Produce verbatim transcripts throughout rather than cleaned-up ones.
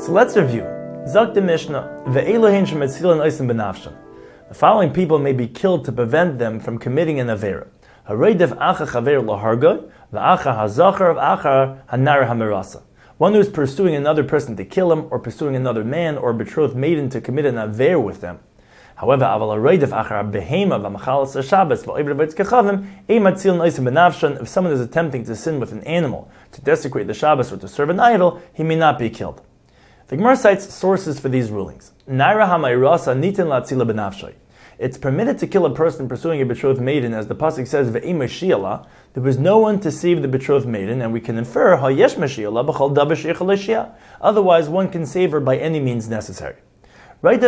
So let's review. Zok the Mishnah, Ve'elohin shemetzilan oisim benafshan. The following people may be killed to prevent them from committing an avera. Hareidev acha chaver lahargoy, v'acha hazachar v'acha hanar hamerasa. One who is pursuing another person to kill him, or pursuing another man or betrothed maiden to commit an avera with them. However, aval hareidev achar behema v'machalas haShabbos v'oived b'etz kechavim, ein matzilan oisim benafshan. If someone is attempting to sin with an animal, to desecrate the Shabbos or to serve an idol, he may not be killed. The Gemara cites sources for these rulings. Naira ha'mayrasa nitin latzila benafshay. It's permitted to kill a person pursuing a betrothed maiden, as the pasuk says, ve'im mashiala. There was no one to save the betrothed maiden, and we can infer hayesh mashiala b'chol davar sheichel l'shia. Otherwise, one can save her by any means necessary. It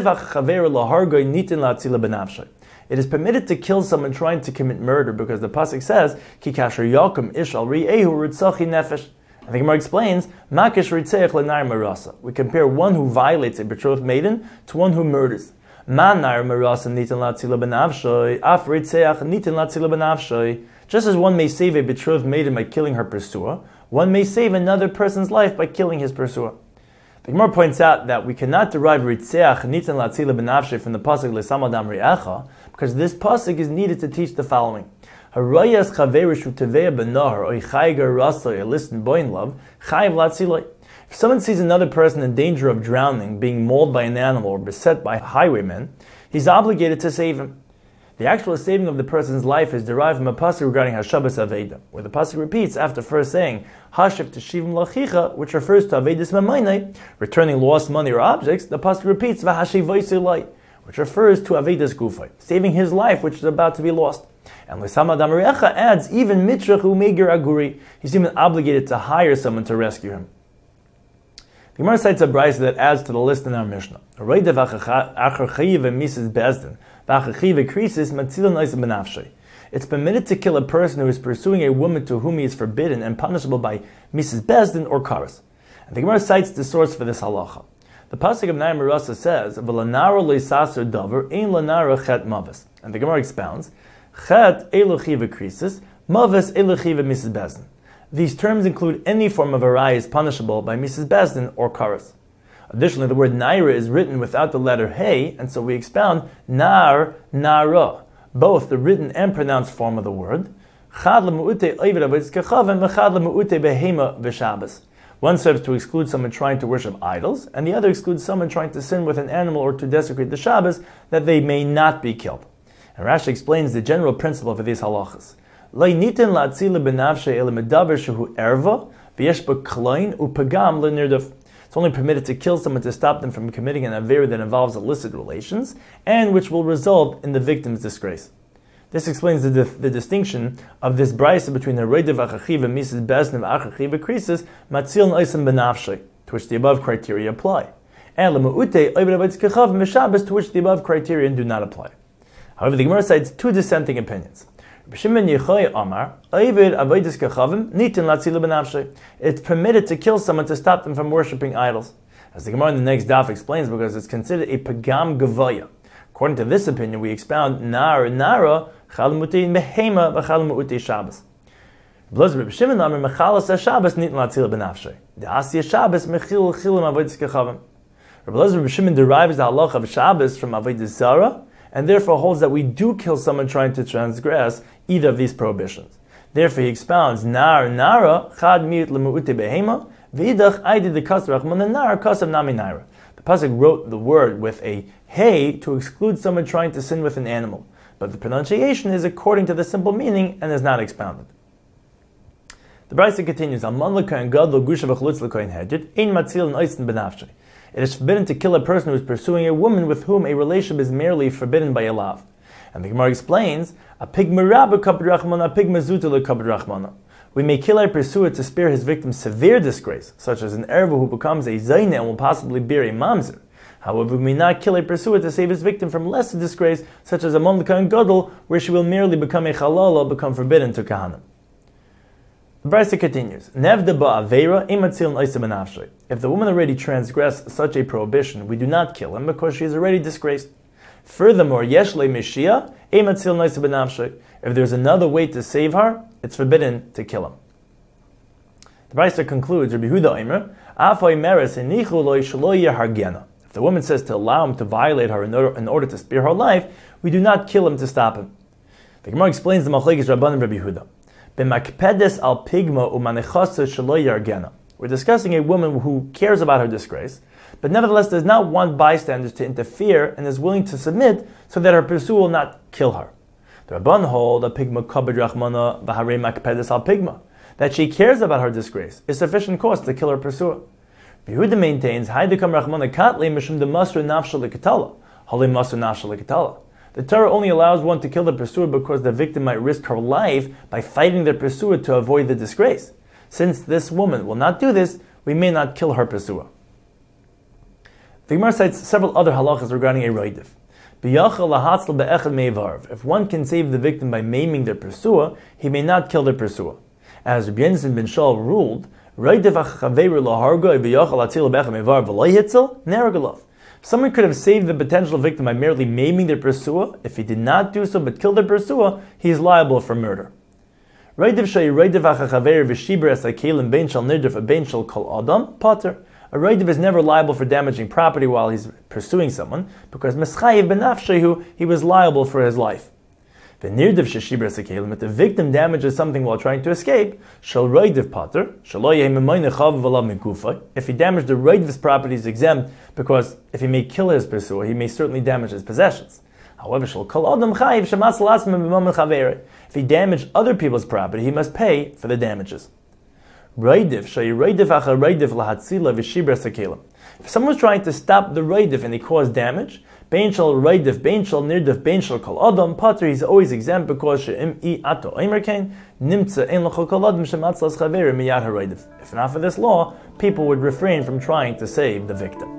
is permitted to kill someone trying to commit murder, because the pasuk says, Ki kasher yakum ish al ri'ehu ritzachi nefesh. And the Gemara explains, Makish ritzeach l'nar marasa. We compare one who violates a betrothed maiden to one who murders. Man nar marasa nitin latzila benavshoy, af ritzeach nitin latzila benavshoy. Just as one may save a betrothed maiden by killing her pursuer, one may save another person's life by killing his pursuer. The Gemara points out that we cannot derive ritzeach nitin latzila benavshoy from the pasuk l'samadam ri'echa, because this pasuk is needed to teach the following. Harayas chaverishu teveya benahar oy chayger rasoy listen boin love chayiv latziloi. If someone sees another person in danger of drowning, being mauled by an animal or beset by highwaymen, he's obligated to save him. The actual saving of the person's life is derived from a pasuk regarding Hashabbos Aveda, where the pasuk repeats after first saying Hashiv teshivim lachicha, which refers to Avedis Mamainai, returning lost money or objects. The pasuk repeats Vahashivoisilai, which refers to Avedis Gufay, saving his life which is about to be lost. And L'samad Amrecha adds, even Mitrach Umegir Aguri, he's even obligated to hire someone to rescue him. The Gemara cites a brayso that adds to the list in our Mishnah. It's permitted to kill a person who is pursuing a woman to whom he is forbidden and punishable by Missus Bezdin or Karas. And the Gemara cites the source for this halacha. The pasuk of Nair Marasa says, "V'lanaro leisasur davar ein lanaro chet mavis," and the Gemara expounds, "Chet eluchiva krisis, mavis eluchiva Missus Bezdin." These terms include any form of arayis punishable by Missus Bezdin or Karas. Additionally, the word naira is written without the letter hey, and so we expound nar nara, both the written and pronounced form of the word. Chad lemuute oived avodas kechavim v'chad lemuute behema v'shabbos. One serves to exclude someone trying to worship idols, and the other excludes someone trying to sin with an animal or to desecrate the Shabbos, that they may not be killed. And Rashi explains the general principle for these halachas. It's only permitted to kill someone to stop them from committing an avera that involves illicit relations, and which will result in the victim's disgrace. This explains the, the distinction of this brayso between the Reidev Achachiv and Missus Bezdin Achachiv Krisis, Matzil Oisim Benafshay, to which the above criteria apply, and Lemuute Oived Avodas Kechav Meshabbos, to which the above criteria do not apply. However, the Gemara cites two dissenting opinions. It's permitted to kill someone to stop them from worshipping idols, as the Gemara in the next daf explains, because it's considered a pagam gavaya. According to this opinion, we expound nar nara chal mutin behema v'chal mu'utei Shabbos. Blaz Reb Shimon Amar mechalas Shabbos nitin latzila benafshay. The Asiyah Shabbos mechil chilim avodas kechavim. Reb Shimon derives the halacha of Shabbos from avodas zara, and therefore holds that we do kill someone trying to transgress either of these prohibitions. Therefore, he expounds nar nara chad miut lemu'utei behema v'idach aidi de kasrach man nar kasav nami naira. The pasuk wrote the word with a hey to exclude someone trying to sin with an animal, but the pronunciation is according to the simple meaning and is not expounded. The brayso continues, it is forbidden to kill a person who is pursuing a woman with whom a relationship is merely forbidden by a lav. And the Gemara explains, we may kill a pursuer to spare his victim severe disgrace, such as an erva who becomes a zaina and will possibly bear a mamzer. However, we may not kill a pursuer to save his victim from lesser disgrace, such as a mamlaka and gadol, where she will merely become a halala, become forbidden to kahanim. The brayso continues, if the woman already transgressed such a prohibition, we do not kill him because she is already disgraced. Furthermore, if there's another way to save her, it's forbidden to kill him. The brayso concludes, Rabbi Yehuda Omer, If the woman says to allow him to violate her in order, in order to spare her life, we do not kill him to stop him. The Gemara explains the Machlekes Rabban and Rabbi Yehuda. B'makpedes al pigma u'manechasa shelo yargena. We're discussing a woman who cares about her disgrace, but nevertheless does not want bystanders to interfere and is willing to submit so that her pursuer will not kill her. The Rabban hold a pigma kabed rachmana v'harei makpedes al pigma, that she cares about her disgrace is sufficient cause to kill her pursuer. Yehuda maintains, Haidikam rachmana katle mishum de masru nafsha lekatala, halim masru nafsha lekatala. The Torah only allows one to kill the pursuer because the victim might risk her life by fighting the pursuer to avoid the disgrace. Since this woman will not do this, we may not kill her pursuer. The Gemara cites several other halachas regarding a roidev. If one can save the victim by maiming their pursuer, he may not kill the pursuer. As Rabbi Yonasan ben Shaul ruled, someone could have saved the potential victim by merely maiming their pursuer. If he did not do so but killed the pursuer, he is liable for murder. A roidev is never liable for damaging property while he's pursuing someone, because he was liable for his life. If the victim damages something while trying to escape, shall roidev pater, if he damaged the roidev's property is exempt, because if he may kill his pursuer, he may certainly damage his possessions. However, if he damaged other people's property, he must pay for the damages. If someone was trying to stop the roidev and he caused damage, Bein shal roidev, bein shal nirdev, bein shal kol adam, pater, he's always exempt because she'im I ato omer kain, nimtza ein l'chol kol adam shematzlas chaverim miyad haroidev. If not for this law, people would refrain from trying to save the victim.